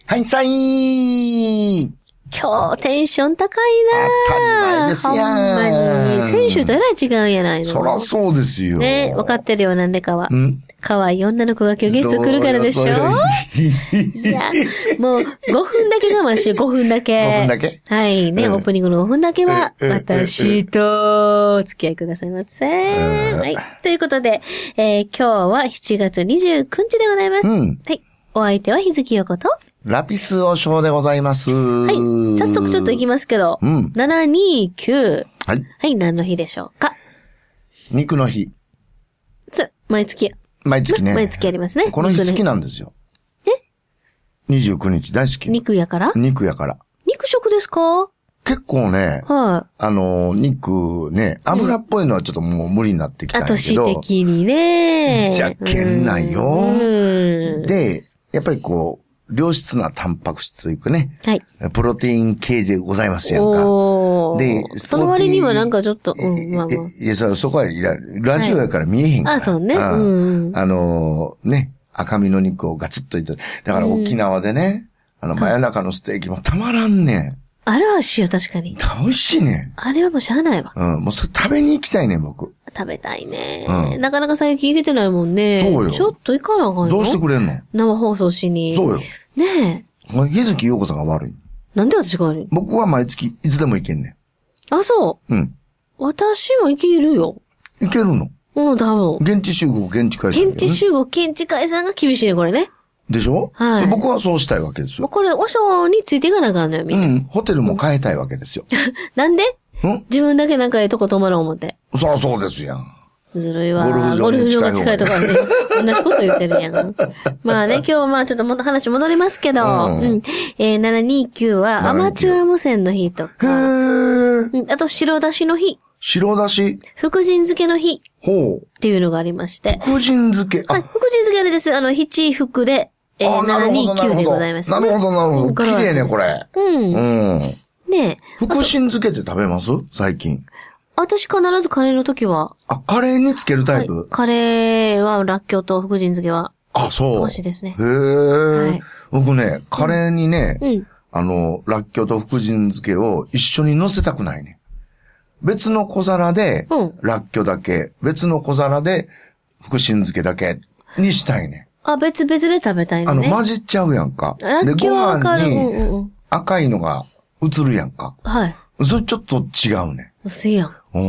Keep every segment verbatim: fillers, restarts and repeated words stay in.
はい、さい今日テンション高いな当たり前ですやん。 ほんまに。先週とえらい違うんやないの。 そらそうですよ。 ね、分かってるよ、なんでかは。 ん可愛い女の子が今日ゲスト来るからでしょ。いや、もうごふんだけ我慢して、ごふんだけ。 ごふんだけはい。ね、 うんオープニングのごふんだけは、 うん私とお付き合いくださいませ。 うんはい。ということで、えー、今日はしちがつにじゅうくにちでございます。 うんはい。お相手は日月陽子と。 ラピスおショーでございます。ははい。早速ちょっと行きますけど。 うん。 ななにきゅう。 はい。 はい、何の日でしょうか。 肉の日。 そう、毎月。 毎月ね。 毎月ありますね。 この日好きなんですよ。 え ? にじゅうくにち大好き。 肉やから肉やから。 肉食ですか？ 結構ね、 はい。 あの、肉ね、油っぽいのはちょっともう無理になってきたんあと、 やけど。 私的にね。 じゃけんないよ。 うん。 で、やっぱりこう、良質なタンパク質というかね、 はい。 プロテイン系でございますやんか。 おー。 で、 その割にはなんかちょっと、うん、まあまあ。 いや、そ、そこはいらラジオやから見えへんから。 はい、あ、そうね。 あ,、 うん、 あのー、ね、赤身の肉をガツッといった。だから沖縄でね、うん、あの、真夜中のステーキもたまらんねん。 あれは塩確かに。 美味しいねん。 あれはもうしゃあないわ。 うん、もうそれ食べに行きたいねん、僕。 食べたいね、 うん。 なかなか最近行けてないもんね。 そうよ。 ちょっと行かなあかんよ。 どうしてくれんの？ 生放送しに。 そうよ。 ねえ。日月陽子さんが悪い。 なんで私が悪い？ 僕は毎月いつでも行けんねん。あ、そう。 うん。 私も行けるよ。 行けるの？ うん、多分。 現地集合、現地解散、ね。 現地集合、現地解散が厳しいね、これね。 でしょ？ はい。 僕はそうしたいわけですよ。 これ、和尚についていかなあかんのよ、みんな。 うん。ホテルも変えたいわけですよ。 なんで？ ん自分だけなんかええとこ泊まろう思って。 そうそうですやん。 ずるいわ。 ゴルフ場ゴルフ場がに近い近いとかね。同じこと言ってるやん。まあね、今日はまあちょっともっと話戻りますけど、 ううんん。えー、ななにきゅうはアマチュア無線の日とへか、 ー。 うん、あと白だしの日、 白だし。 福神漬けの日ほう。 っていうのがありまして。 福神漬け。 はい、福神漬けあれです。あの、七福で、えー、ななにきゅうでございます。 なるほど、なるほど。綺麗ね、これ。 うん。 うん。 ねえ。 福神漬けって食べます最近。 私必ずカレーの時は。 あ、カレーにつけるタイプ、 はい、カレーは、らっきょうと福神漬けは。 あ、そう。 美味しいですね。 へえ、 はい。 僕ね、カレーにね、 うん。 あの、らっきょうと福神漬けを一緒に乗せたくないね。別の小皿で、 うん。 らっきょうだけ、別の小皿で、福神漬けだけにしたいね。 あ、別々で食べたいのね。 あの、混じっちゃうやんか。 らっきょうはわかる。 で、ご飯うんうんうんに赤いのが映るやんか。 はい。 それちょっと違うね。 薄いやん。 うん。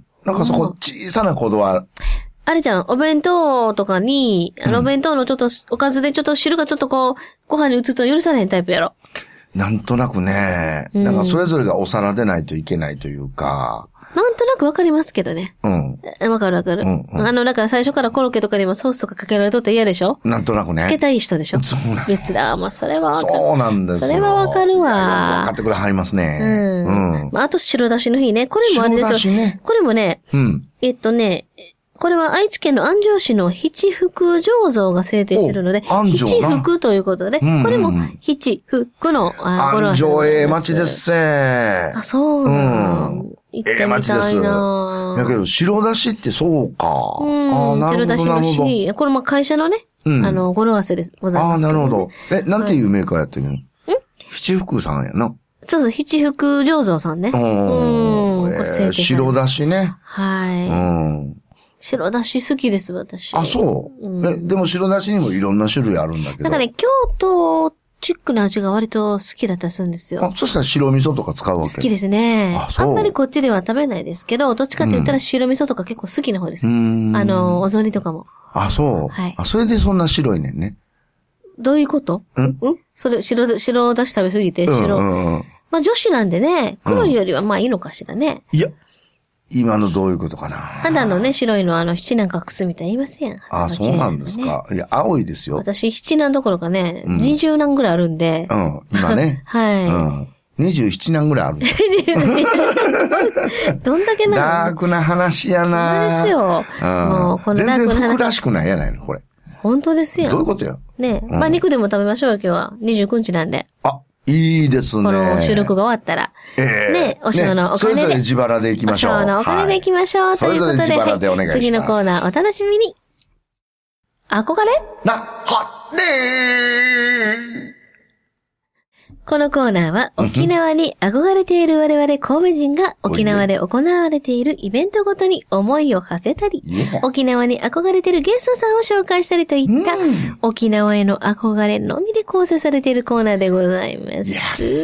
なんかそこ小さな子は、 あれじゃん、お弁当とかに、あのお弁当のちょっと、おかずでちょっと汁がちょっとこう、ご飯に移ると許されへんタイプやろ。 なんとなくね、 うんなんかそれぞれがお皿でないといけないというか、 なんとなくわかりますけどね。 うん。 えわかるわかる。 うんうんあの、だから最初からコロッケとかにもソースとかかけられとって嫌でしょ？ なんとなくね。 つけたい人でしょ？ そうなん別だ。まあ、それはわかる。 そうなんですよ。 それはわかるわいやよくわかってくれはりますね。 うん。 うん。 まあ、あと白だしの日ね。これもあれですよ。 白だしね。 これもね、 うん。 えっとね、これは愛知県の安城市の七福醸造が制定しているので、 お安城七な福ということで、 うんうんうんこれも七福の、あ語呂合わ安せでご城ええざいます町ですせ。 あ、そうなうんの。行ってみたいな。 だけど、白だしってそうか。 うん、 あなるほど、 白だしのなるほど。 し、これも会社のね、 うんあの、語呂合わせでございああ、 ますけど、ね。 なるほど。え、なんていうメーカーやってるの？ん七福さんやな。 そうそう、七福醸造さんね。 うん。 うんえーこれ制定されて白だしね。 はい。 うん。 白だし好きです、私。 あ、そう。 うんえ、でも白だしにもいろんな種類あるんだけど。 なんかね、京都チックな味が割と好きだったりするんですよ。 あ、そしたら白味噌とか使うわけ？ 好きですね。 あそうあんまりこっちでは食べないですけど、どっちかって言ったら白味噌とか結構好きな方です。 うーん。 あの、お雑煮とかも。 あ、そう。 はいあ、それでそんな白いねんね。 どういうことんんそれ、白、白だし食べ過ぎて、白。 うんうんうん。 まあ女子なんでね、黒いよりはまあいいのかしらね。 いや、今のどういうことかな。 肌のね、白いのはあの、七難隠すみたいに言いますやん。 あ、そうなんですか。いや、青いですよ。 私、七難どころかね、 うん二十難ぐらいあるんで。 うん、今ね。 はい。 うん。にじゅうなななんぐらいあるんだ。 どんだけなのダークな話やな。 ほんまですよ。 うん。 もうこの全然ダークな話服らしくないやないの、これ。 本当ですやん。 どういうことや。 ねえ。 うんまあ肉でも食べましょうよ、今日は。にじゅうくにちなんで。 あ、いいですね。 この収録が終わったら。 ええね、お塩のお金で。 ねそれぞれ自腹で行きましょう。 お塩のお金で行きましょう。 はいということで、 それぞれ自腹でお願いします。 次のコーナーお楽しみに。憧れな、は、ねーこのコーナーは沖縄に憧れている我々神戸人が沖縄で行われているイベントごとに思いを馳せたり、 Yeah. 沖縄に憧れているゲストさんを紹介したりといった、 うん沖縄への憧れのみで構成されているコーナーでございます。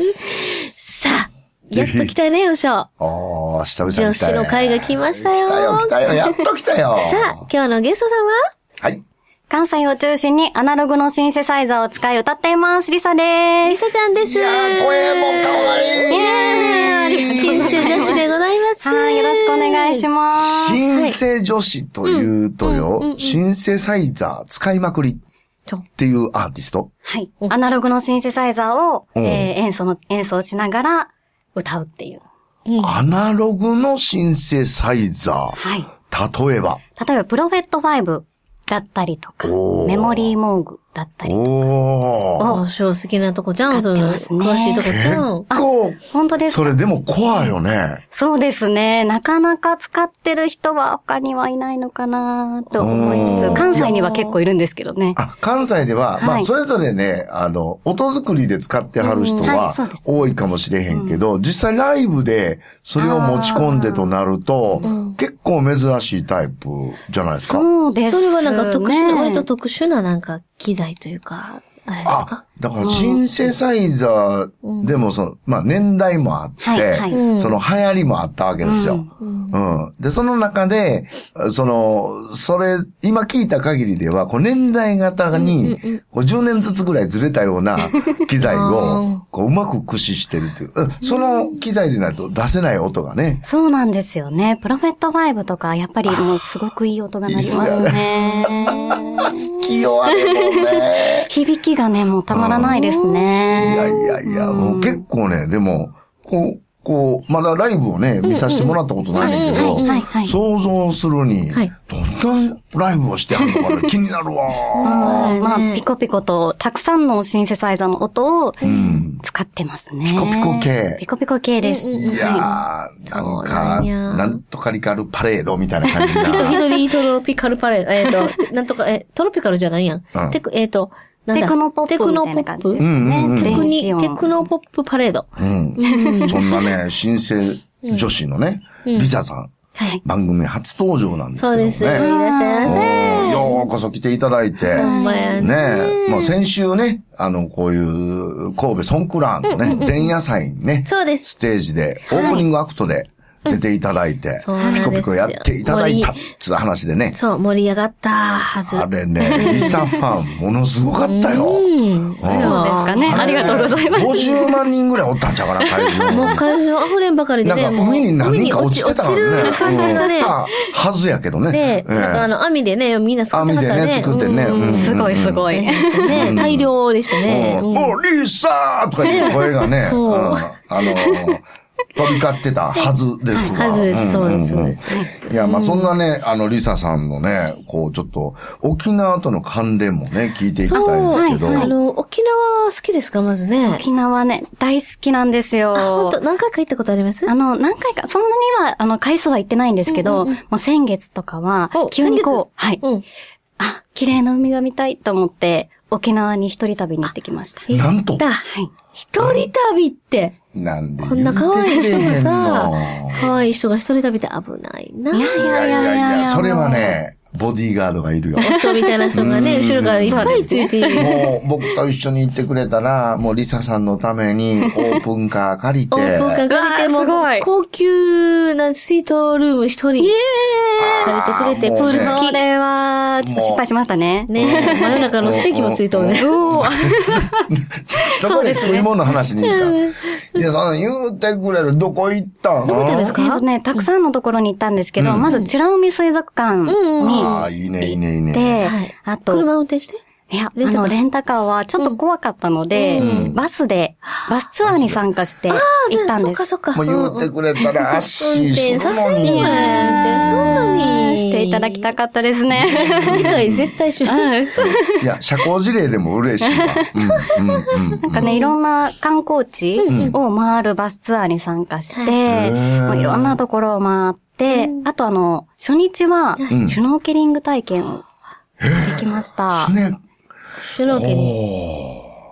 Yes. さあ、やっと来たね、おしょう。 おー、久々に来たね。 女子の会が来ましたよ。 来たよ、来たよ、やっと来たよ。 さあ、今日のゲストさんははい。 関西を中心にアナログのシンセサイザーを使い歌っています。リサです。 リサちゃんです。 いやー、声も可愛い。 シンセ女子でございます。 はい、よろしくお願いします。 シンセ女子というとよ、シンセサイザー使いまくりっていうアーティスト。 はい。アナログのシンセサイザーを、 うんえー演奏の、演奏しながら歌うっていう。 アナログのシンセサイザー。 はい。 例えば。 例えば、プロフェットファイブだったりとか、 おーメモリーモーグだったりとか。 おー。 おしょう好きなとこじゃん、 使ってますね詳しいとこじゃん。 こう、 本当ですか？ それでもコアよね。 そうですね。なかなか使ってる人は他にはいないのかなと思いつうんつ、関西には結構いるんですけどね。 あ、関西では、まあ、 はいそれぞれね、あの、音作りで使ってはる人うんははいそうです多いかもしれへんけど、実際ライブでそれを持ち込んでとなると、結構珍しいタイプじゃないですか。 そうですね。 それはなんか特殊な、割と特殊ななんか機材というか、あれですあか、 だからシンセサイザーでもその、まあ年代もあって、 はいはいその流行りもあったわけですよ。うん。で、その中で、その、それ、今聞いた限りでは、こう年代型に、こうじゅうねんずつぐらいずれたような機材を、こううまく駆使してるという。うんその機材でないと出せない音がね。 そうなんですよね。プロフェットファイブとか、やっぱりもうすごくいい音が鳴りますね。 好きよ、あれもね。 響きがね、もうたまらないですいね。 やいやいや、もう結構ね、でも、こう、こう、まだライブをね、見させてもらったことないねんけど、 はいはい。 想像するに、 はいどんなライブをしてはんのかな気になるわ。 もうまあ、ピコピコと、たくさんのシンセサイザーの音をうん。 使ってますね。 ピコピコ系ピコピコ系です。 いやー、なんそうなか、 んやなんとかリカルパレードみたいな感じヒトな。 リトロピカルパレード、えっ、と、なんとか、え、トロピカルじゃないやん。 うんテク、えっ、と、なんだテクノポップみたいな感じですね。 うんうんうんテクニ、 電子音テクノポップパレード。 うん。そんなね、新生女子のね、リサさん、 はい。 番組初登場なんですけどもね。 そうです。いらっしゃいませ。 ようこそ来ていただいて。 ほんまやね。 ねえ、まあ先週ね、あの、こういう神戸ソンクラーンのね、前夜祭にね、 そうですステージで、オープニングアクトで出ていただいて、 そうなんですよピコピコやっていただいたっつう話でね。 そう、盛り上がったはず。 あれね、リサファン、ものすごかったよ。 うん。 そうですかね。ありがとうございます。 ごじゅうまん人ぐらいおったんちゃうかな、会場。 もう会場溢れんばかりでね。 なんかもう海に何人か落ちてたからね。 海に落ち落ちる感じがねうん。たはずやけどね。 で、 ええなんかあの、網でね、みんなすくってはったね。 網でねすくってねうんうんすごいすごい。 ね、大量でしたね。 うんうんもうリサーとかいう声がね、 そううんあのー、飛び交ってたはずですわ。 はずです、そうです、そうんんんです。そうですいや、まあそんなね、あの、リサさんのね、こう、ちょっと、沖縄との関連もね、聞いていきたいんですけど。 あの、沖縄好きですか、まずね。 沖縄ね、大好きなんですよ。 本当何回か行ったことありますあの、何回か、そんなには、あの、回数は行ってないんですけど、もう先月とかはお、 急にこう、はい。 うん。 あ、綺麗な海が見たいと思って、沖縄に一人旅に行ってきました。 なんと行った。 はい。 一人旅って。 なんでこんな可愛い人がさ言うてくれへんの、 可愛い人が一人旅って危ないな。 いやいいやいやいや、それはもね、ボディーガードがいるよ。 人みたいな人がね、後ろからいっぱいついている。 もう、僕と一緒に行ってくれたら、もうリサさんのために、オープンカー借りて。 オープンカー借りてもうわーすごい高級なスイートルーム一人借りてくれて、プールう付き。 それは、ちょっと失敗しましたね。 ね真夜中のステーキもついとるね。 おーそこで食い物の話に行った。いや、そんな言うてくれる。どこ行ったんどこ行ったんですかえっとね、たくさんのところに行ったんですけど、まず、美ら海水族館にああ、いいね、いいね、いいね。 ではい、 あと、 車運転して。 いや、あレンタカーの、レンタカーはちょっと怖かったので、バスで、バスツアーに参加して行ったんです。 そっかそっか。 もう言うてくれたら、アッシ運ー転させてよ。運に。 転すんのに。 していただきたかったですね。 次回絶対しよう。 いや、社交辞令でも嬉しいわ。うん、うん、うん。 なんかね、いろんな観光地を回るバスツアーに参加して、 ーもういろんなところを回って、あとあの、初日は、シュノーケリング体験をしてきました。 ね。 シュノーケリング。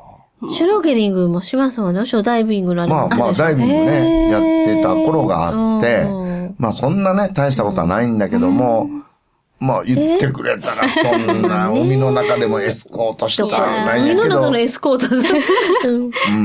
シュノーケリングもしますもんね。ショーダイビングのあれまあまあ、ダイビングね、やってた頃があって、まあそんなね、大したことはないんだけども、まあ言ってくれたらそんな海の中でもエスコートしたらないんやけど。 海の中のエスコートうん。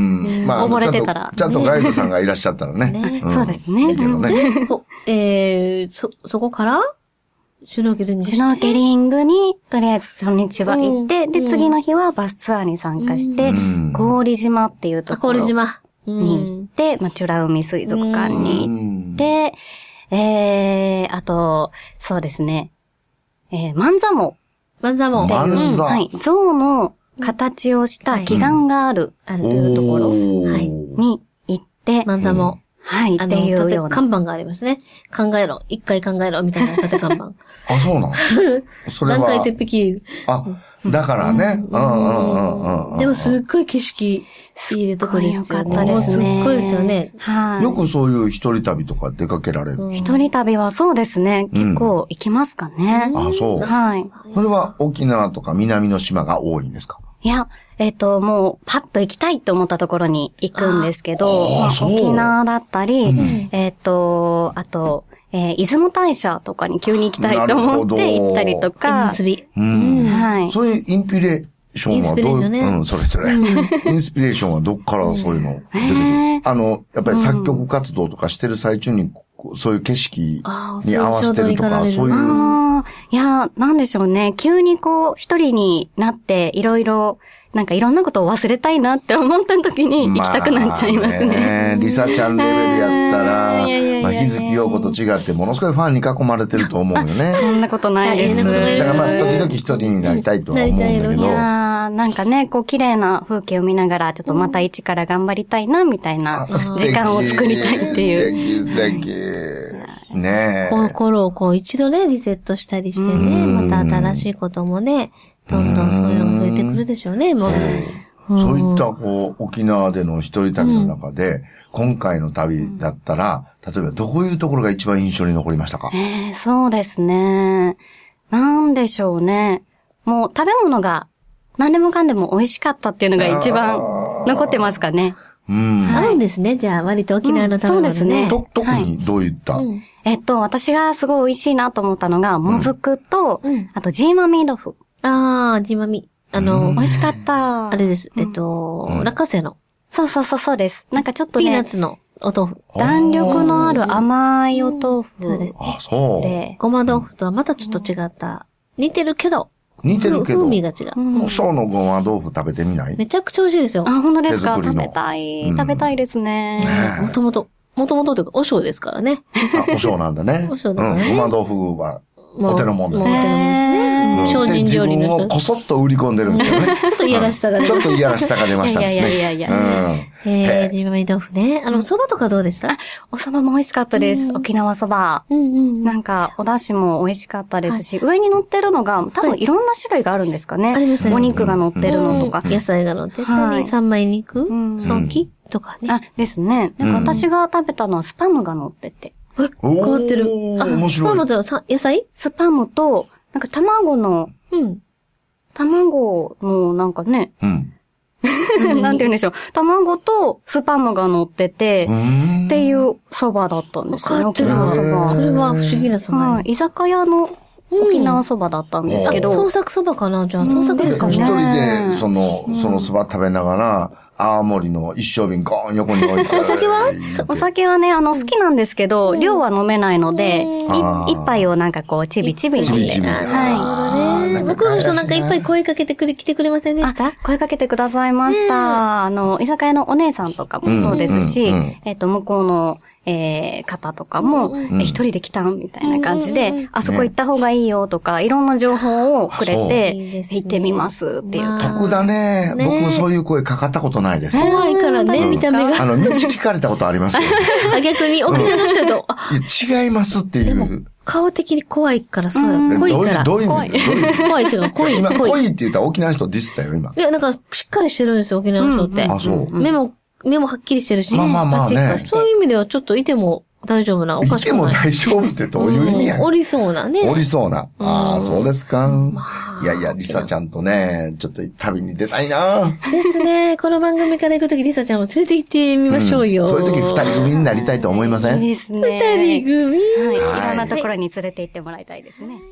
まあ、 溺れてたら。 ちゃんとガイドさんがいらっしゃったらね。 そうですね。 いいけどね。 えー、そ、そこからシュノーケリングして。 シュノーケリングに、とりあえず初日は行って、で、次の日はバスツアーに参加して、郡島っていうところに行って、まあ、美ら海水族館に行って、えー、あと、そうですね。えー、万座毛。 万座毛。 万座。 はい。象の形をした奇岩がある、 あるというところ。はい。 に行って、 万座毛。 はい。っていうような。 看板がありますね。考えろ。一回考えろ。みたいな縦看板。 あ、そうなのそれは。 何回鉄壁。 あ、だからね。うんうんうんうん。 でもすっごい景色いいとこですよね。 よかったですね。 すっごいですよね。 はい。 よくそういう一人旅とか出かけられる。 一人旅はそうですね。結構行きますかね。 あ、そう。 はい。 それは沖縄とか南の島が多いんですか？ いや、えっと、もう、パッと行きたいと思ったところに行くんですけど、まあ、沖縄だったり、えっと、あと、えー、出雲大社とかに急に行きたいと思って行ったりとか。 結び。 うん。 はい。 そういうインピレーションはどういう、うん、それそれ。インスピレーションはどっからそういうの出てくる？あの、やっぱり作曲活動とかしてる最中に、そういう景色に合わせてるとか、そういう。 ああ、いや、なんでしょうね。急にこう、一人になって、いろいろ、なんかいろんなことを忘れたいなって思った時に行きたくなっちゃいますね。まあ、 ねリサちゃんレベルやったら、まあ、日月陽子と違ってものすごいファンに囲まれてると思うよね。 そんなことないです。だからまあ、時々一人になりたいとは思うんだけど。いやなんかね、こう綺麗な風景を見ながら、ちょっとまた一から頑張りたいな、みたいな時間を作りたいっていう。 素敵、素敵。ねえ。 心をこう一度ね、リセットしたりしてね、また新しいこともね、どんどんそういうのが増えてくるでしょうね、もう。 そういったこう、沖縄での一人旅の中で、うん、今回の旅だったら、例えばどういうところが一番印象に残りましたか？ えー、そうですね。なんでしょうね。もう食べ物が何でもかんでも美味しかったっていうのが一番残ってますかね。 うん。 あるんですね。じゃあ割と沖縄の食べ物、ねうん、 そうですね。 と、特にどういった、はいうん、 えっと、私がすごい美味しいなと思ったのが、もずくと、うん、あとジーマミー豆腐。 あー、ジーマミ。あの、 美味しかった。 あれです。えっと、うん、落花生の。 そうそうそうそうです。なんかちょっとね。 ピーナッツのお豆腐。 弾力のある甘いお豆腐。 そうです。 あ、そう。 で、ごま豆腐とはまたちょっと違った。似てるけど。 似てるけど。 風味が違う。 うん。そうのごま豆腐食べてみない？ めちゃくちゃ美味しいですよ。 あ、本当ですか？食べたい。食べたいですね。 もともと、もともとというか、お醤ですからね。 あ、お醤なんだね。 お醤だからね。 ごま豆腐は、お手のもんだね。 お手のもんですね。精進料理の人。 自分をこそっと売り込んでるんですよね。 ちょっといやらしさがね。ちょっといやらしさが出ましたですね。 いやいやいやいや。えー、ジーマミ豆腐ね。あの、蕎麦とかどうでした？ お蕎麦も美味しかったです。沖縄蕎麦。なんか、お出汁も美味しかったですし、上に乗ってるのが、多分いろんな種類があるんですかね。 ありますね。 お肉が乗ってるのとか。 野菜が乗ってたり、三枚肉、ソーキとかね。 あ、ですね。なんか私が食べたのはスパムが乗ってて。 え、変わってる。 あ、面白い。 スパムと野菜？ スパムと、なんか卵の、 うん。 卵のなんかね、 うん。 なんて言うんでしょう。卵とスパムが乗ってて、っていう蕎麦だったんですよね、沖縄蕎麦。 それは不思議な蕎麦。 はい。居酒屋の沖縄蕎麦だったんですけど。 創作蕎麦かなじゃあ、創作ですかね。 一人で、その、その蕎麦食べながら、青森の一升瓶ゴーン横に置いて。 お酒はお酒はね、あの、好きなんですけど、量は飲めないので、一杯をなんかこう、ちびちびに。 ちびちび。 はい。 向こうの人なんかいっぱい声かけてくれ、来てくれませんでした？ 声かけてくださいました。あの、居酒屋のお姉さんとかもそうですし、えっと、向こうの、えー、方とかも、え、一人で来たんみたいな感じで、あそこ行った方がいいよとか、いろんな情報をくれて、行ってみますっていう。 得だね。僕そういう声かかったことないです。 怖いからね、見た目が。 あの、道聞かれたことありますけど。 逆に沖縄の人と、 違いますっていう。 顔的に怖いから、そうや。濃いから。 どういう意味？ 怖い違う、濃い。 今、濃いって言ったら沖縄の人ディスったよ、今。 いや、なんか、しっかりしてるんですよ、沖縄の人って。 あ、そう。 目も、目もはっきりしてるし。 まあまあまあね。 そういう意味ではちょっといても大丈夫な、おかしくない。 いても大丈夫ってどういう意味やねん。 おりそうなね。 おりそうな。ああ、そうですか。いやいや、リサちゃんとね、ちょっと旅に出たいな。 ですね。この番組から行くとき、リサちゃんを連れて行ってみましょうよ。 そういうとき二人組になりたいと思いません？ いいですね。 二人組。 はい。いろんなところに連れて行ってもらいたいですね。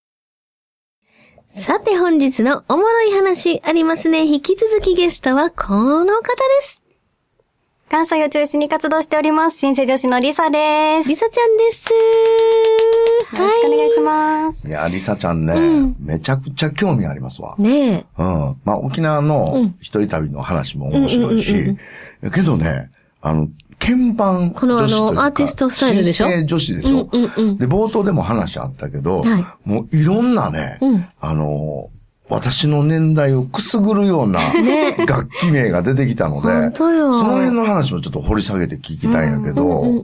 さて本日のおもろい話ありますね。引き続きゲストはこの方です。 関西を中心に活動しております。新生女子のリサです。 リサちゃんです。 よろしくお願いします。 いや、リサちゃんね、うん、めちゃくちゃ興味ありますわ。 ねえ。 うん。まあ、沖縄の一人旅の話も面白いし、けどね、あの、鍵盤女子というか、 このあの、アーティストスタイルでしょ？ 新生女子でしょ、うんうんうん、で、冒頭でも話あったけど、はい、もういろんなね、うん、あの、私の年代をくすぐるような楽器名が出てきたので、ね、その辺の話もちょっと掘り下げて聞きたいんやけど、うん、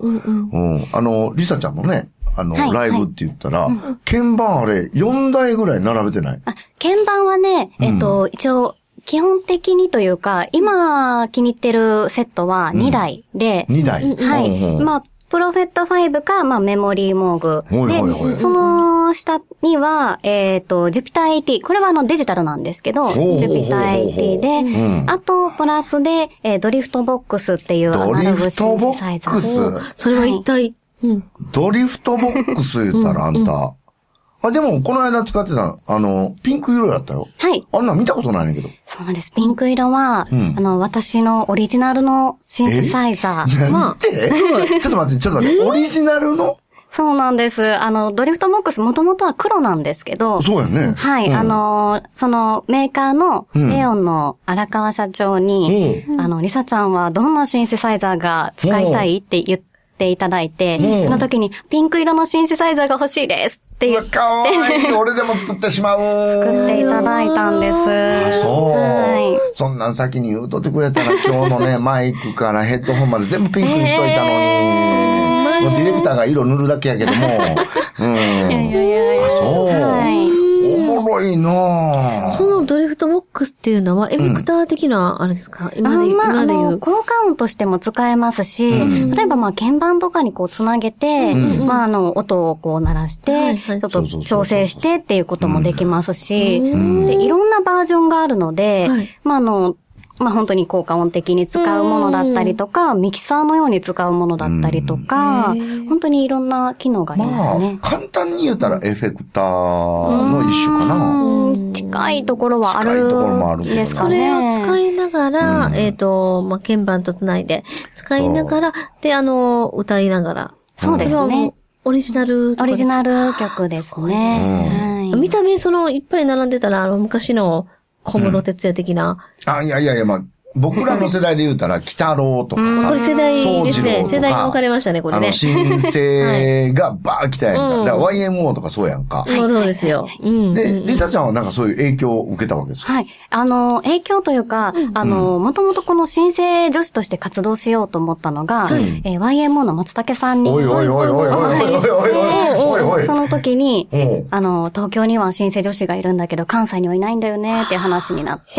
あの、リサちゃんのね、あの、はい、ライブって言ったら、はい、鍵盤あれよんだいぐらい並べてない？ あ、鍵盤はね、えっと、うん、一応、基本的にというか、今気に入ってるセットはにだいで、 うん、にだいはい。うんうん、まあ、プロフェットファイブか、まあ、メモリーモーグ。で、はいはいはい、その下には、えっ、ー、と、ジュピター エイティー。これはあのデジタルなんですけど、ジュピター エイティー で、うん、あと、プラスで、えー、ドリフトボックスっていうアナログシンセサイザー。ドリフトボックス？ それは一体、はい、 うん、ドリフトボックス言ったらあんた、うんうん、あ、でも、この間使ってた、あの、ピンク色やったよ。 はい。 あんな見たことないねんけど。 そうなんです。ピンク色は、うん、あの、私のオリジナルのシンセサイザー。 なんて、ちょっと待って、ちょっと待って、オリジナルのそうなんです。あの、ドリフトボックスもともとは黒なんですけど。 そうやね。 はい。うん、あの、そのメーカーのレオンの荒川社長に、うん、あの、リサちゃんはどんなシンセサイザーが使いたいって言って、ていただいて、うん、その時にピンク色のシンセサイザーが欲しいですって言って。 かわいい。俺でも作ってしまう。 作っていただいたんです。 あ、そう。はい。そんなん先に言うとってくれたら今日のね、マイクからヘッドホンまで全部ピンクにしといたのに。えー、もうディレクターが色塗るだけやけども。うん。いやいやいや。あ、そう。はい。おもろいなぁ。 そのドリフトボックスっていうのはエフェクター的な、あれですか、うん、今で言う。 まあ、あの、効果音としても使えますし、うん、例えばまあ、鍵盤とかにこうつなげて、うん、まあ、あの、音をこう鳴らして、はいはい、ちょっと調整してっていうこともできますし、うん、で、いろんなバージョンがあるので、はい、まあ、あの、まあ本当に効果音的に使うものだったりとか、ミキサーのように使うものだったりとか、本当にいろんな機能がありますね。 まあ、簡単に言うたらエフェクターの一種かな。 近いところはある。近いところもあるんですかね。 それを使いながら、うん、えっ、ー、と、まあ、鍵盤とつないで、使いながら、で、あの、歌いながら。 そうですね。 オリジナル。 オリジナル曲ですね。 うん、はい、見た目、その、いっぱい並んでたら、あの、昔の、小室哲也的な、 うん。あ、いやいやいや、まあ、僕らの世代で言うたら、北郎とかさ。 これ世代ですね。世代が分かれましたね、これね。 あの、新生がバー来たやんか。はい、だから ワイエムオー とかそうやんか。 はい、そうですよ。 で、リサちゃんはなんかそういう影響を受けたわけですか？ はい。あの、影響というか、うん、あの、もともとこの新生女子として活動しようと思ったのが、うん、えー、ワイエムオー の松竹さんに。 おいおいおいおいおいおいおいおいおい。 その時に、あの、東京には新生女子がいるんだけど、関西にはいないんだよねっていう話になって、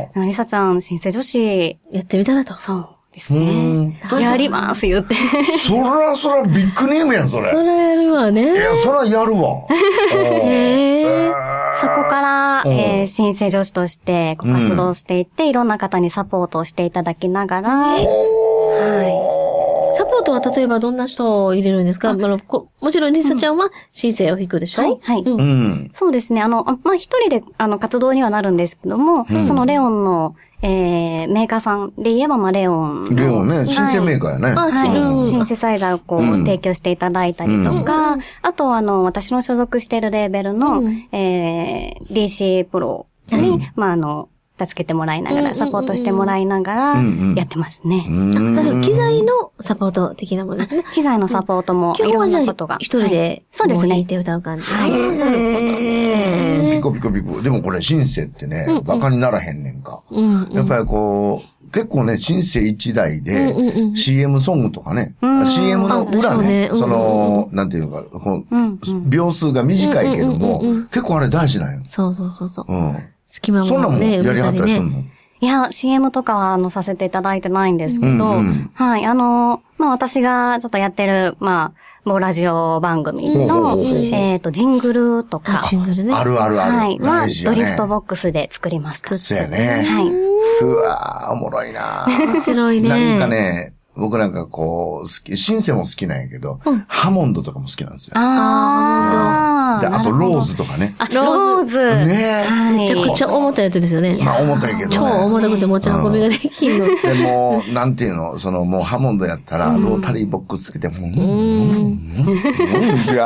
リサちゃん、新生女子、 やってみたらと。 そうですね。やります言って。 そらそらビッグネームやん、それ。 そらやるわね。 いや、そらやるわ。 へー。そこから、えー、新生女子として活動していって、うん、いろんな方にサポートをしていただきながら、はい。 サポートは例えばどんな人を入れるんですか？あのこもちろんリサちゃんは新生を弾くでしょ？ はい、はい。うん。そうですね。あの、まあ、一人で、あの、活動にはなるんですけども、うん、そのレオンの、えー、メーカーさんで言えば、まあ、レオン。 レオンね、シンセメーカーやね。 はい。はい、シンセサイザーをこう、うん、提供していただいたりとか、うん、あと、あの、私の所属しているレーベルの、うん、えー、ディーシー プロに、うん、まあ、あの、助けてもらいながら、サポートしてもらいながら、やってますね。 機材のサポート的なものですね。 機材のサポートも、いろんなことが。 一人で、そうですね。弾いて歌う感じ。はい。なるほどね。 ピコピコピコ。でもこれ、シンセってね、バカにならへんねんか。やっぱりこう、結構ね、シンセ一台で、シーエム ソングとかね、シーエム の裏ね、その、なんていうか、秒数が短いけども、結構あれ大事なんよ。 そうそうそうそう。うん。隙間もね、そんなもんやりはったりするの？ いや、シーエム とかは、あの、させていただいてないんですけど、うんうん、はい、あの、ままあ私がちょっとやってる、まあ、某ラジオ番組の、えっと、ジングルとか。 ジングルね。 あるあるある。 はい。は、ドリフトボックスで作りました。 そうやね。 はい。 うわー、おもろいな面白いね。 なんかね、僕なんかこう、好き、シンセも好きなんやけど、うん、ハモンドとかも好きなんですよ。 ああ。で、あとローズとかね。 あ、ローズ。 ねえ。めちゃくちゃ重たいやつですよね。 まあ重たいけどね。 超重たくて持ち運びができんの。 でも、なんていうの、そのもうハモンドやったら、ロータリーボックスつけて、うん、うん、うん、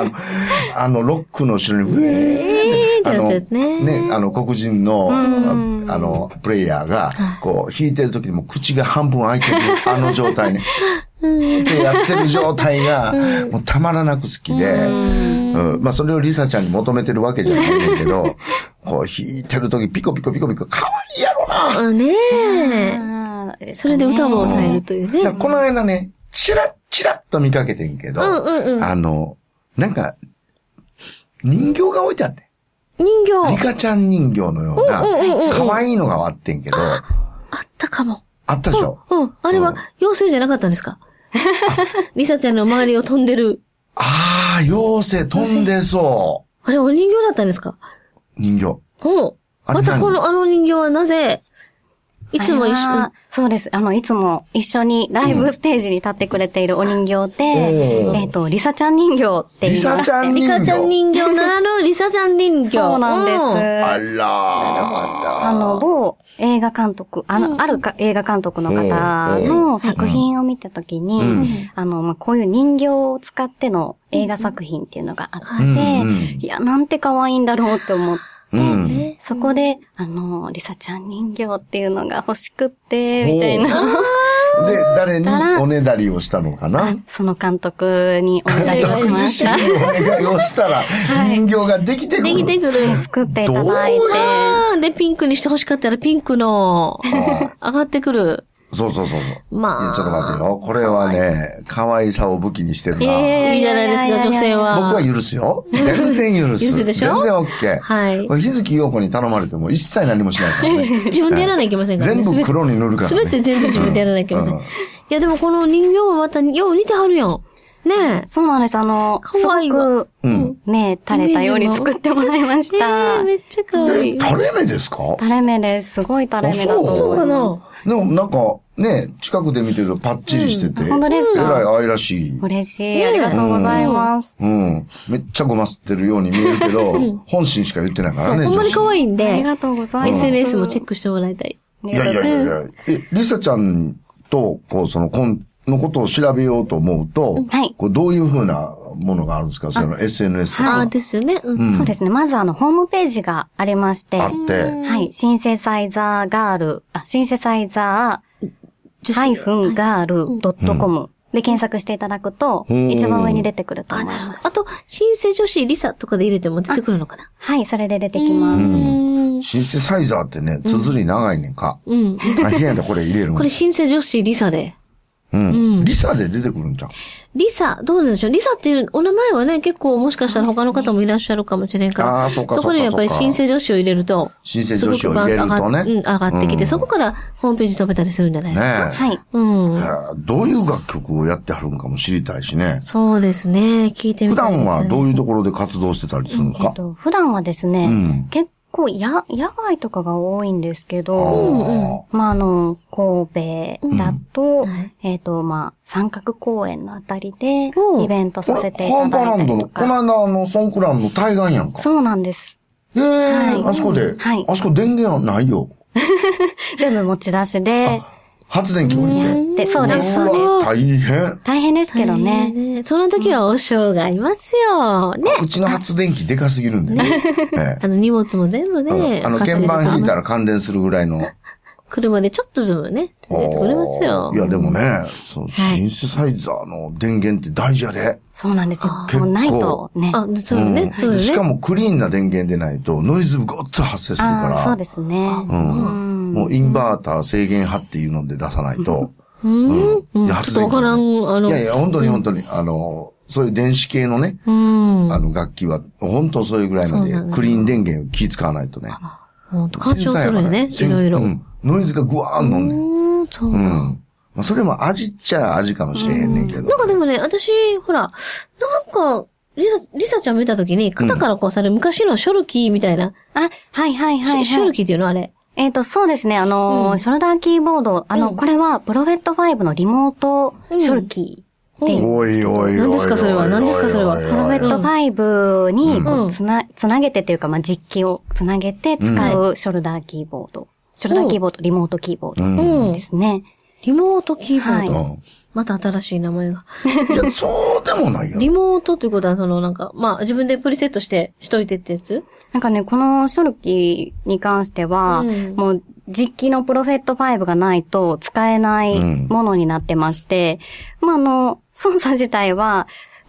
あの、ロックの後ろに、 えー、 あの、 ね、 ね、あの、黒人の、あの、プレイヤーが、こう、弾いてる時にも口が半分開いてる、あの状態ね。で、やってる状態が、もうたまらなく好きで、うん、まあ、それをリサちゃんに求めてるわけじゃないんだけど、こう、弾いてる時ピコピコピコピコ、かわいいやろな。 ねえ。それで歌も歌えるというね。 この間ね、チラッチラッと見かけてんけど、うんうんうん、あの、なんか、人形が置いてあって。 人形リカちゃん人形のような、可愛いのがあってんけど。あったかも。 あったでしょ。 うん。あれは、妖精じゃなかったんですか？リサちゃんの周りを飛んでる。 ああ、妖精飛んでそう。 あれ、お人形だったんですか？ 人形。 ほう。またこのあの人形はなぜ、いつも一緒、 そうです。あの、いつも一緒にライブステージに立ってくれているお人形で、うん、えっと、リサちゃん人形って言いまして。 リサちゃん人形リカちゃん人形ならぬリサちゃん人形。 そうなんです。うん、 あらー。なるほど。 あの、某映画監督、あの、うん、あるか映画監督の方の作品を見たときに、うん、あの、まあ、こういう人形を使っての映画作品っていうのがあって、うん、いや、なんて可愛いんだろうって思って、うん、そこで、あの、リサちゃん人形っていうのが欲しくって、みたいな。 で、誰におねだりをしたのかな？ その監督におねだりをしました。 監督自身にお願いをしたら、人形ができてくる。 できてくる。 作っていただいて。 で、ピンクにして欲しかったらピンクの、上がってくる。 そうそうそうそう。まあ。いや、ちょっと待ってよ。これはね、可愛さを武器にしてるな。 ええー、いいじゃないですか、女性は。 僕は許すよ。全然許す。 許すでしょ？ 全然 OK。 はい。 日月陽子に頼まれても一切何もしないからね。 自分でやらないといけませんからね。 全部黒に塗るからね。 すべて全部自分でやらないといけません。うん、いや、でもこの人形はまた、よう似てはるやん。ねえ。 そうなんです。あの、かわいいわ。うん。目垂れたように作ってもらいました。 えー、めっちゃかわいい。 垂れ目ですか？ 垂れ目です。すごい垂れ目だと思います。そうかな。 でもなんか、ね、近くで見てるとパッチリしてて。 うん、本当ですか？ えらい愛らしい。 嬉しい。ありがとうございます。 うん。うん、めっちゃごますってるように見えるけど、うん、本心しか言ってないからね。 ほんまに可愛いんで。 ありがとうございます。 エスエヌエス もチェックしてもらいたい。 いやいやいやいや。え、リサちゃんと、こう、その、こん、のことを調べようと思うと、はい。こうどういうふうなものがあるんですか？その エスエヌエス とか。 ああ、ですよね、 うん。そうですね。まずあの、ホームページがありまして。 あって。 はい。シンセサイザーガール、あ、シンセサイザー、ハイフンガールドットコムで検索していただくと、一番上に出てくると思います。 あと、シンセ女子リサとかで入れても出てくるのかな？ はい、それで出てきます。 シンセサイザーってね、綴り長いねんか。うん。大変やでこれ入れるの。 これシンセ女子リサで。 うん。リサで出てくるんじゃん。 リサ、どうなんでしょう。リサっていうお名前はね、結構もしかしたら他の方もいらっしゃるかもしれんから。 ああ、そうかそうか。 そこにやっぱり新生女子を入れると。 新生女子を入れるとね。 うん、上がってきて、そこからホームページ飛べたりするんじゃないですか。 ねはい。 うん。 どういう楽曲をやってはるのかも知りたいしね。 そうですね。聞いてみたいですね。 普段はどういうところで活動してたりするんですか？ えっと、普段はですね、結構や、野外とかが多いんですけど、まあ、あの、神戸だと、えっと、まあ、三角公園のあたりで、イベントさせていただいたりとか。ハーバーランドの、この間あの、ソンクランの対岸やんか。 そうなんです。 ええ、あそこで、はい。あそこ電源はないよ。 全部持ち出しで、 発電機置いて。 そうです、そうです。 大変。 大変ですけどね。 その時はお正がありますよ。ね。 うちの発電機でかすぎるんでね。 あの荷物も全部ね。 あの、鍵盤引いたら感電するぐらいの。 車でちょっとずつね、出てくれますよ。 いや、でもね、そのシンセサイザーの電源って大事やで。 そうなんですよ。結構ないとね。 あ、そうね。 しかもクリーンな電源でないとノイズごっつ発生するから。 そうですね。 うん。もうインバーター制限波っていうので出さないと。 うん。ちょっとわからん、あの。 いやいや、本当に本当に、あの、そういう電子系のね、あの楽器は、本当そういうぐらいまでクリーン電源を気使わないとね。 本当干渉するよね、いろいろ。 ノイズがグワーンのね。 そう。うん。 まあ、それも味っちゃ味かもしれへんねんけど。 なんかでもね、私、ほら、なんか、リサ、リサちゃん見たときに、肩からこうされる昔のショルキーみたいな。 あ、はいはいはい、はい。 ショルキーっていうのあれ。 えっと、そうですね。あの、うん、ショルダーキーボード、あの、うん、これは、プロフェットファイブのリモートショルキーっていう。 うん、おいおいおい。 何ですかそれは何ですかそれは。 プロフェットファイブに、こう、つな、つなげてというか、まあ、実機をつなげて使うショルダーキーボード。うん、ショルダーキーボード、リモートキーボードですね。 リモートキーボード。 はい、 また新しい名前が。 いや、そうでもないよ。 リモートということは、そのなんか、まあ自分でプリセットしてしといてってやつ？ なんかね、このショルキーに関しては、うん、もう実機のプロフェットファイブがないと使えないものになってまして、うん、まああの、操作自体は、うん、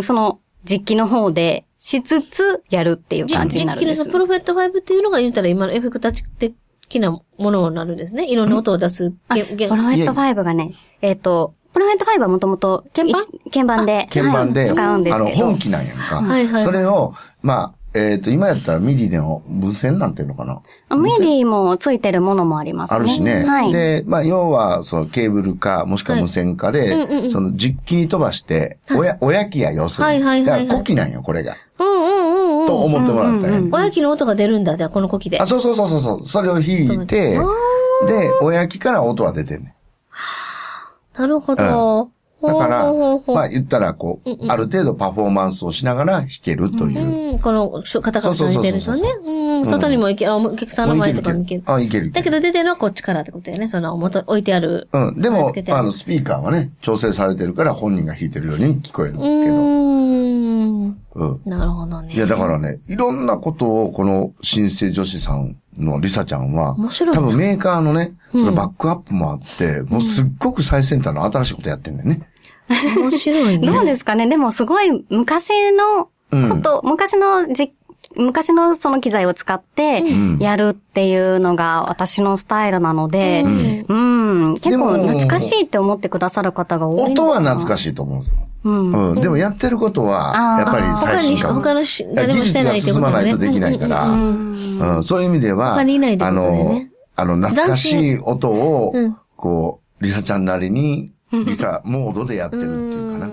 その実機の方でしつつやるっていう感じになるんです。 実機のプロフェットファイブっていうのが言ったら今のエフェクター的なものになるんですね。いろんな音を出す。 プロフェットファイブがね、えっと、プロフェットファイブはもともと鍵盤鍵盤で、 鍵盤で、 はい、使うんですけど。 あの、本機なんやんか。 はいはい。 それを、まあ、えっと、今やったらミディの無線なんていうのかな。 ミディもついてるものもありますね。 あるしね。 はい。 で、まあ、要は、そのケーブルか、もしくは無線かで、はいうんうん、その実機に飛ばして、はい、親、親機や要するに。はいはいはい、はい。だから古機なんよ、これが。 うんうんうんうん。 と思ってもらったら、うんうんうん。 親機の音が出るんだ、じゃあこの古機で。 あ、そうそうそうそう。それを弾いて、で、親機から音は出てんね。 なるほど。うんだから、まあ言ったら、こう、うんうん、ある程度パフォーマンスをしながら弾けるという。 うん、この、肩から出てる人ね。うん、外にも行ける、お客さんの前とかも行ける。 あ、行ける。 だけど出てるのはこっちからってことやね。その、元、置いてある。 うん。でも、あの、スピーカーはね、調整されてるから本人が弾いてるように聞こえるけど。うーん。うん。なるほどね。 いや、だからね、いろんなことを、この、新生女子さんのリサちゃんは、 面白い。 多分メーカーのね、そのバックアップもあって、うん、もうすっごく最先端の新しいことやってんだよね。 面白いね。 どうですかね。でもすごい昔のこと、うん、昔のじ、昔のその機材を使ってやるっていうのが私のスタイルなので、うん、うん、結構懐かしいって思ってくださる方が多い。 音は懐かしいと思うんですよ。うん。うん。でもやってることは、やっぱり最新刊。 他の技術が進まないとできないから、うん、そういう意味では、あの、あの、懐かしい音を、こう、リサちゃんなりに、リサモードでやってるっていうかな。うん、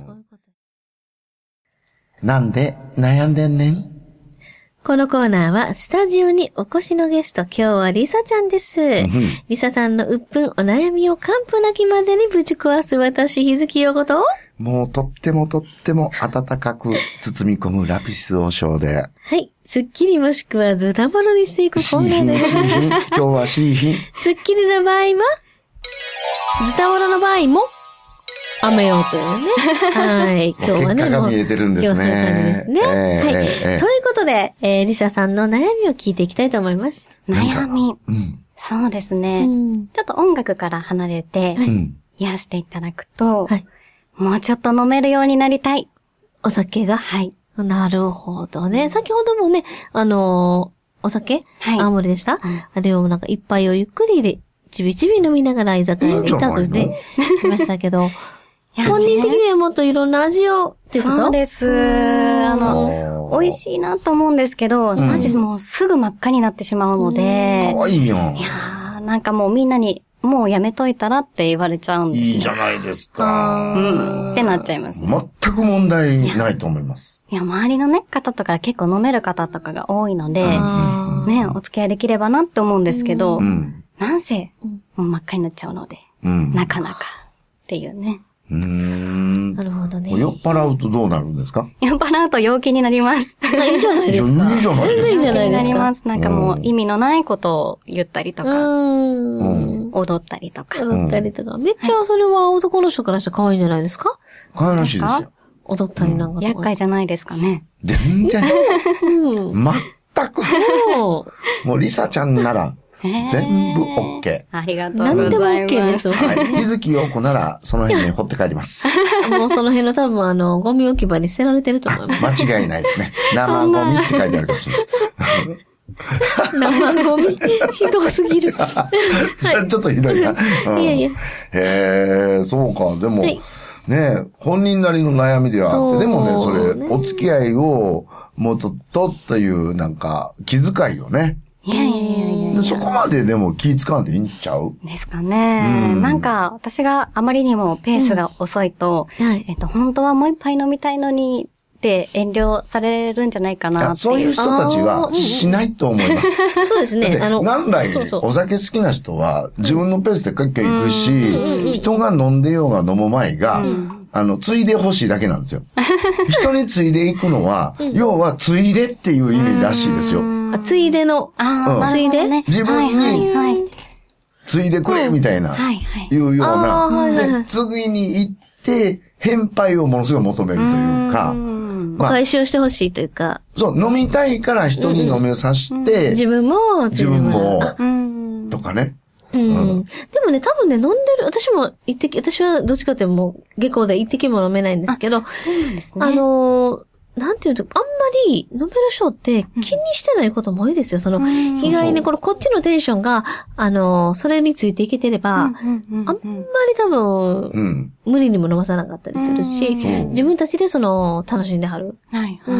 なんで悩んでんねん。 このコーナーはスタジオにお越しのゲスト、今日はリサちゃんです。うん、リサさんの鬱憤お悩みを完膚なきまでにぶち壊す私、日月陽子ともうとってもとっても温かく包み込むラピス王将で。 はい。スッキリもしくはズタボロにしていくコーナーでございます。 今日はシーヒン。 スッキリの場合はズタボロの場合も、雨よというね。はい。今日はね。 結果が見えてるんですね。 今日そういう感じですね。えー、はい、えー。ということで、えー、リサさんの悩みを聞いていきたいと思います。 悩み。うん、そうですね、うん。ちょっと音楽から離れて、はい、言わせていただくと、はい、もうちょっと飲めるようになりたい。 お酒がはい。なるほどね。先ほどもね、あのー、お酒はい。青森でした、うん、あれをなんか一杯をゆっくりで、ちびちび飲みながら居酒屋にいたと言ってきましたけど、本人的にはもっといろんな味をっていうこと？ そうです。あの、美味しいなと思うんですけど、うん、マジもうすぐ真っ赤になってしまうので、 かわいいよ。 いやー、なんかもうみんなに、もうやめといたらって言われちゃうんですよ。 いいじゃないですか。 うん。ってなっちゃいます、 ね。全く問題ないと思います。 いや、周りのね、方とか結構飲める方とかが多いので、ね、お付き合いできればなって思うんですけど、うんなんせ、もう真っ赤になっちゃうので、うん、なかなかっていうね。 うーんなるほどね。 酔っ払うとどうなるんですか？ 酔っ払うと陽気になります。 いいじゃないですか。 いいじゃないですか。 全然いいじゃないですか。 なります。なんかもう意味のないことを言ったりとか、うん踊ったりとか。 踊ったりとか。めっちゃそれは男の人からしたら可愛いんじゃないですか？ 可愛らしいですよ。 踊ったりなんかとか。 厄介じゃないですかね。 全然。全く。もうリサちゃんなら、全部 OK。 ありがとうございます。何でも OK ですよ。 はい。日月陽子なら、その辺に掘って帰ります。 もうその辺の多分あの、ゴミ置き場に捨てられてると思います。 間違いないですね。生ゴミって書いてあるかもしれない。 生ゴミひどすぎる。 それちょっとひどいな。 いやいや。 へえ、そうか。でも、ねえ、本人なりの悩みではあって、でもね、それ、お付き合いをもっととっていう、なんか、気遣いよね。 いやいやいやいや。 でそこまででも気使わんでいいんちゃうですかね。なんか、私があまりにもペースが遅いと、えっと、本当はもう一杯飲みたいのに、って遠慮されるんじゃないかなっていう。 そういう人たちはしないと思います。 そうですね。 あの、元来、お酒好きな人は自分のペースでかっけ行くし、人が飲んでようが飲む前が、あの、ついで欲しいだけなんですよ。人についで行くのは、要はついでっていう意味らしいですよ。 あ、ついでの、 ああ、 ついで自分に、ついでくれみたいな、いうような。で、次に行って、返杯をものすごい求めるというか、 お返しをしてほしいというか。 そう、飲みたいから人に飲みをさして、 自分も、 自分も、とかね。 うん。でもね、多分ね、飲んでる、私も一滴、私はどっちかというともう、下校で一滴も飲めないんですけど、あの、なんていうと、あんまり飲める人って気にしてないことも多いですよ。その、意外にこのこっちのテンションが、あの、それについていけてれば、あんまり多分、無理にも飲まさなかったりするし、自分たちでその、楽しんではる。 はいはい。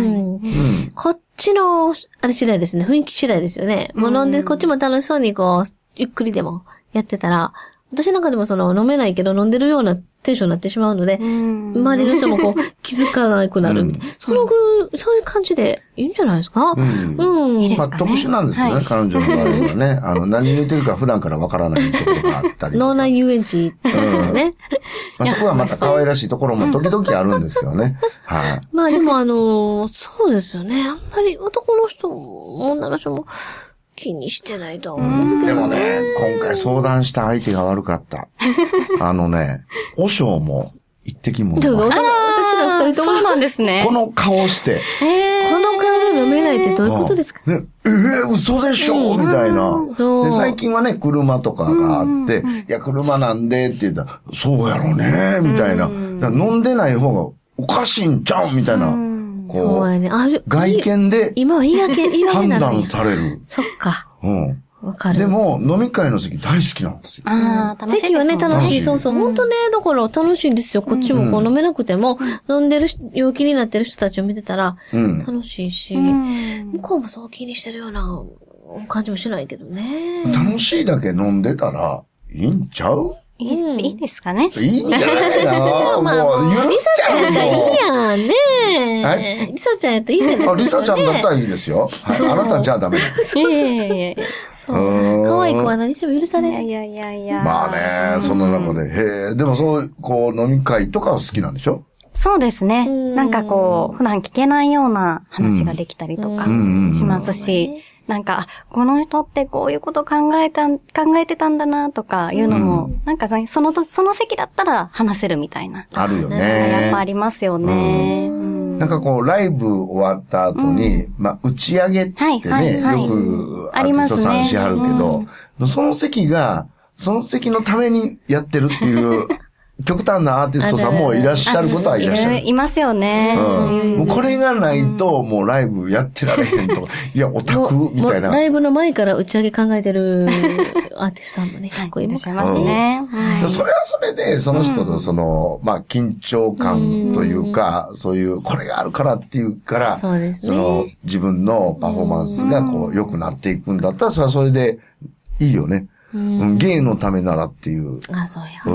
こっちの、あれ次第ですね。雰囲気次第ですよね。もう飲んで、こっちも楽しそうにこう、ゆっくりでもやってたら、私なんかでもその飲めないけど飲んでるようなテンションになってしまうので、周りの人もこう気づかなくなるみたいな。そのぐ、そういう感じでいいんじゃないですか？うん。うん。 まあ特殊なんですけどね、彼女の場合はね。あの、何言ってるか普段からわからないところがあったり。 脳内遊園地ですよね。 まあそこはまた可愛らしいところも時々あるんですけどね。はい。 まあでもあの、そうですよね。あんまり男の人も女の人も、気にしてないと思うんですけど、ね。 でもね、今回相談した相手が悪かった。あのね、おしょうも一滴も飲まない。 あら、私ら二人ともそうなんですね。 この顔して。 この顔で飲めないってどういうことですか？ ね、えー、嘘でしょみたいな。で、最近はね、車とかがあって、いや、車なんでって言ったら、そうやろねみたいな。飲んでない方がおかしいんちゃうみたいな。こう、ね、あ外見で今は言い訳、言い訳判断される。 そっか。 うん。 わかる。 でも、飲み会の席大好きなんですよ。 ああ、楽しい。 席はね、楽しい。そうそう。本当ね、だから楽しいんですよ。こっちもこう飲めなくても、飲んでる、陽気になってる人たちを見てたら、楽しいし、向こうもそう気にしてるような感じもしないけどね。 楽しいだけ飲んでたら、いいんちゃう？ いい、うん、いいですかね。 いいんじゃないかな。もう、許しちゃうの。 リサちゃんやったらいいやんね。 はい。 リサちゃんやったらいいじゃないですか。 リサちゃんだったらいいですよ。はい。あなたじゃあダメ。 そういやいやいや。可愛い子は何しても許されない。 いやいやいや。 まあね、その中で、へえ、でもそう、こう、飲み会とかは好きなんでしょ？ そうですね。なんかこう、普段聞けないような話ができたりとかしますし、なんか、この人ってこういうこと考えた、考えてたんだなとかいうのも、うん、なんかその、その席だったら話せるみたいな。 あるよね。 やっぱありますよね。 うんうん、なんかこう、ライブ終わった後に、うん、まあ、打ち上げってね、はいはいはい、よくアーティストさんしはるけど、ね、その席が、その席のためにやってるっていう、極端なアーティストさんもいらっしゃることはいらっしゃる。 いますよね。 うん。もうこれがないと、もうライブやってられへんとか、いや、オタクみたいな。 ライブの前から打ち上げ考えてるアーティストさんもね、結構いますね。 うん。それはそれで、その人のその、まあ、緊張感というか、そういう、これがあるからっていうから、 そうですね。 その、自分のパフォーマンスがこう、良くなっていくんだったら、それはそれでいいよね。うん、芸のためならっていう。 あ、そうや。 うん。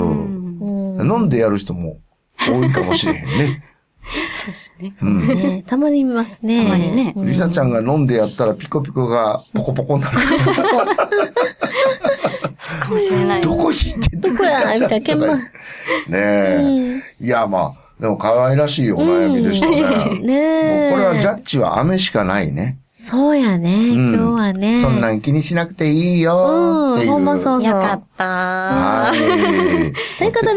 うん、飲んでやる人も多いかもしれへんね。 そうですね。そうね、うん。たまに見ますね。 たまにね。 リサちゃんが飲んでやったらピコピコがポコポコになる。 そうかもしれない。 どこ引いてるどこやみたいな鍵盤。 ねえ、うん。いや、まあ、でも可愛らしいお悩みでしたね。うん、 ねえ。 もうこれはジャッジは飴しかないね。 そうやね、うん。今日はね。 そんなん気にしなくていいよっていう。うん、 ほんまそうそう。 よかった。 はい。 ということで、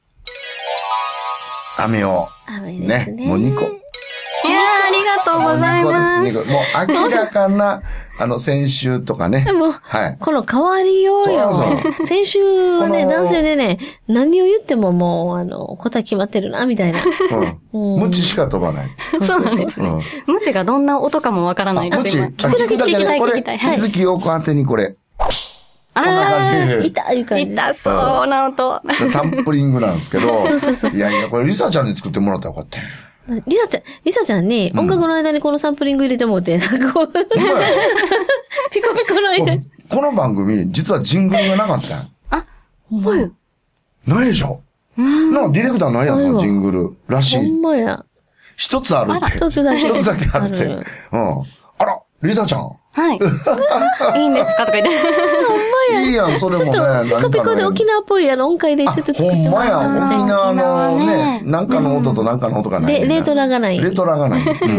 飴を。 飴ですね。 ね。もうにこ。いやー、 ありがとうございます。 にこです、にこ。もう明らかな、あの、先週とかね。 もう、はい。この変わりようよ。そうそう。先週はね、男性でね、何を言ってももう、あの、答え決まってるな、みたいな。 うん。無知しか飛ばない。 そうなんですね。無知がどんな音かもわからないです。 無知。聞くだけで、これ、気づきよく当てにこれ。 こんな感じで。痛い感じ。 痛そうな音。 サンプリングなんですけど。そうそうそう。いやいや、これリサちゃんに作ってもらったらよかったよ。 リサちゃん、リサちゃんに音楽の間にこのサンプリング入れてもらって、なんかこう、ピコピコの間に。 この番組、実はジングルがなかったん。 あ、 ほんまや。 ないでしょなんかディレクターないやんな、ジングル。らしい。 ほんまや。 一つあるって。 一つだけ。 一つだけあるって。うん。あら、リサちゃん。 はい。いいんですかとか言って。 ほんまや。 いいやん、それもね。 ちょっと、ピコピコで沖縄っぽいやろ、音階でちょっと作ってもらほんまや、沖縄のね、なんかの音となんかの音がない。 レトラがない。 レトラがない。うん。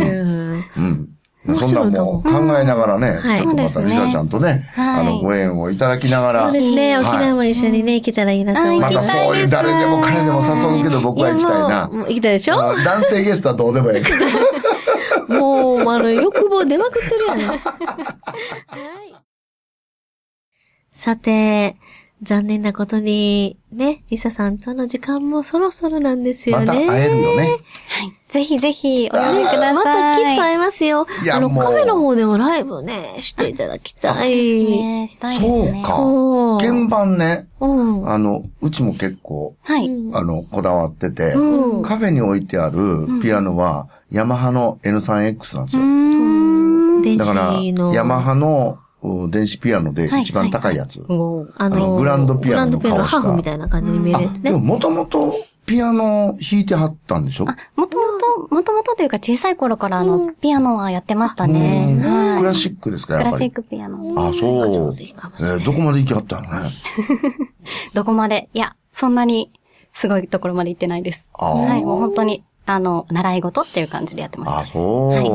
うん。そんなもう考えながらね、ちょっとまたリサちゃんとね、あの、ご縁をいただきながら。 そうですね、沖縄も一緒にね、行けたらいいなと思います。 またそういう誰でも彼でも誘うけど僕は行きたいな。 行きたいでしょ？ 男性ゲストはどうでもいいけど。 もう、あの、欲望出まくってるやん。はい。さて、残念なことに、ね、リサさんとの時間もそろそろなんですよね。 また会えるよね。 はい。ぜひぜひ、お願いください。 またきっと会えますよ。あの、カフェの方でもライブね、していただきたい。 ね、したいですね。 そうか。鍵盤ね。 うん。 あの、うちも結構、 はい。 あの、こだわってて、 うん、 カフェに置いてあるピアノは、ヤマハの エヌスリーエックス なんですよ。 うん。 だから、ヤマハの、電子ピアノで一番高いやつ。 はいはい、あの、 グランドピアノの顔した。グランドピアノハーフみたいな感じに見えるやつね。 でももともとピアノ弾いてはったんでしょ？ あ、もともと、もともとというか小さい頃からあの、うん、ピアノはやってましたね。 はい。クラシックですか、やっぱり。 クラシックピアノ。 あ、そう。えー、どこまで行きはったのね。 どこまで、いや、そんなにすごいところまで行ってないです。はい、もう本当に。あの、習い事っていう感じでやってました。 あ、そう。はい、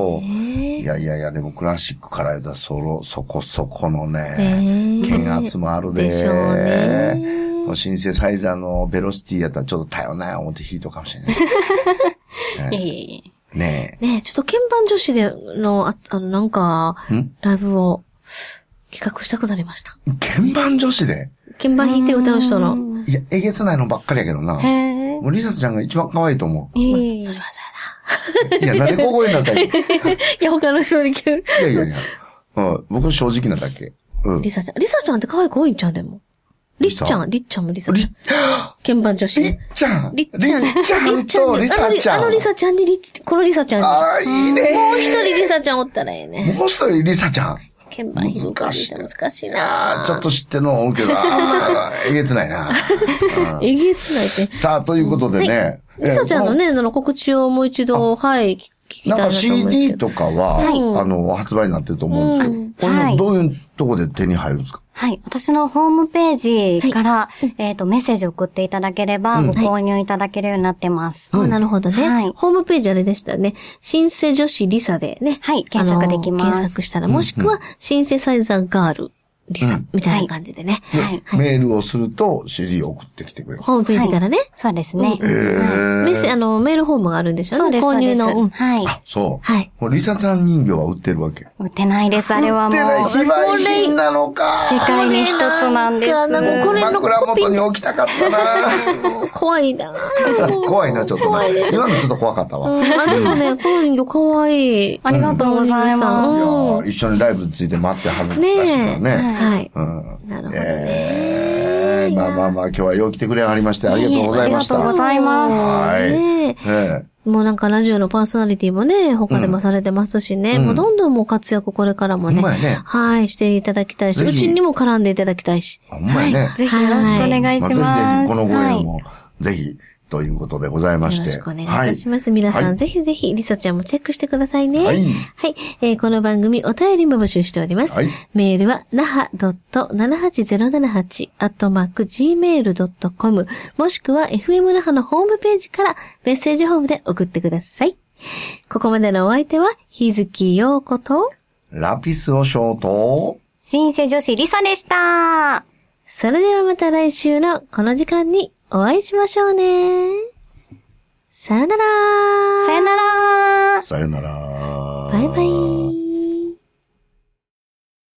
いやいやいや、でもクラシックからだそろ、そこそこのね、剣圧もあるで。 でしょうね。 シンセサイザーのベロシティやったらちょっと頼んない思って弾いとかもしれない。 いやいやいや。ねえ。ねえ、ちょっと鍵盤女子での、あ、あの、なんか、ライブを企画したくなりました。 鍵盤女子で鍵盤弾いて歌う人の。 いや、えげつないのばっかりやけどな。 へー。 もうリサちゃんが一番可愛いと思う。 えー、それはそうやな。 いや、なんで小声になったらいいいや、他の人に聞く。 いやいやいや。うん、僕正直なだけ。うん。 リサちゃん。リサちゃんって可愛い子多いんちゃうでも。リッちゃん、リッちゃんもリサちゃん。鍵盤女子。 リッちゃん。 リッちゃん。 リッちゃんとリサちゃん。 あのリサちゃんにリッ、このリサちゃんに。 ああ、いいね。 もう一人リサちゃんおったらええね。 もう一人リサちゃん。 鍵盤難しい。難しいな。ちょっと知ってるのは思うけど、えげつないな。 えげつないって。 さあ、ということでね。 リサちゃんのね、あの告知をもう一度、はい、 なんか シーディー とかは、あの、発売になってると思うんですけど、これどういうとこで手に入るんですか？ はい。私のホームページから、えっと、メッセージを送っていただければ、ご購入いただけるようになってます。 なるほどね。はい。ホームページあれでしたね。シンセ女子リサでね。 はい。検索できます。 検索したら、もしくは、シンセサイザーガール。リサ、みたいな感じでね。 はい。メールをすると シーディー を送ってきてくれる。 ホームページからね。 そうですね。 えー。 メッセ、あの、メールフォームがあるんでしょうね。購入の。 はい。 あ、そう。 はい。 リサちゃん人形は売ってるわけ？ 売ってないです、あれはもう。 売ってない。非売品なのか。 世界に一つなんです。 なんかこれの枕元に置きたかったな。 怖いな。 怖いな、ちょっとな。今のちょっと怖かったわ。 あ、でもね、この人形可愛い。 ありがとうございます。 一緒にライブについて待ってはるらしいからね。 はい。 うん。 なるほどね。 えー、まあまあまあ、今日はよう来てくれはりまして、ありがとうございました。 ありがとうございます。 はい。ねえもうなんかラジオのパーソナリティもね、他でもされてますしね、うん、もうどんどんもう活躍これからもね、 ねはい、していただきたいし、うちにも絡んでいただきたいし。 ほんまやね、 はい。ぜひよろしくお願いします。 まあ、ぜひぜひこのご縁も、ぜひ、ということでございまして。 よろしくお願いいたします。はい、皆さん、はい、ぜひぜひ、リサちゃんもチェックしてくださいね。はい。はい。えー、この番組、お便りも募集しております。はい、メールは、なは ななはちゼロななはち アットマーク ジーメールドットコム もしくは エフエム 那覇のホームページからメッセージフォームで送ってください。ここまでのお相手は、日月陽子と、 ラピスおショート、 シンセ女子リサでした。 それではまた来週のこの時間にお会いしましょうね。さよなら。 さよなら。 さよなら。 バイバイ。